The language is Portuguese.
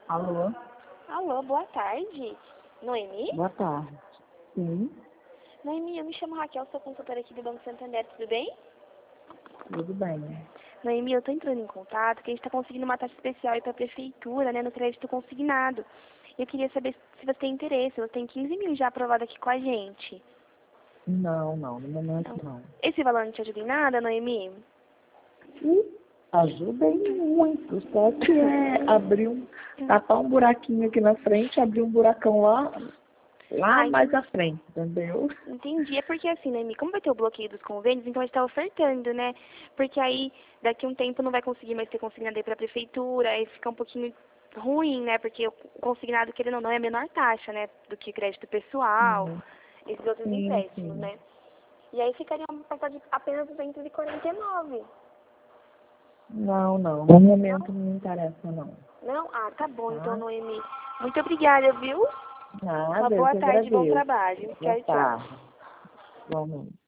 Alô? Alô, boa tarde. Noemi? Boa tarde. Sim, Noemi, eu me chamo Raquel, sou consultora aqui do Banco Santander, tudo bem? tudo bem. Noemi, eu tô entrando em contato, que a gente tá conseguindo uma taxa especial aí pra prefeitura, né, no crédito consignado. Eu queria saber se você tem interesse, eu tenho 15 mil já aprovado aqui com a gente. Não, no momento Então, não. esse valor não te ajuda em nada, Noemi? E ajuda em muito, só que é tapar um buraquinho aqui na frente, abrir um buracão lá Ai, mais à frente, entendeu? entendi. É porque assim, Noemi, como vai ter o bloqueio dos convênios, então a gente tá ofertando, né? Porque aí, daqui a um tempo, não vai conseguir mais ter consignado aí pra prefeitura, aí fica um pouquinho ruim, né? Porque o consignado, querendo ou não, é a menor taxa, né? Do que crédito pessoal, Sim, esses outros sim, empréstimos, sim. né? E aí ficaria um pacote de apenas 249. Não, no Não? momento não me interessa, não. Não? Ah, tá bom, então, Tá? Noemi. Muito obrigada, viu? Uma Nada, eu boa que tarde, bom agradeço. trabalho. Boa Tchau, tchau. tarde. Igualmente.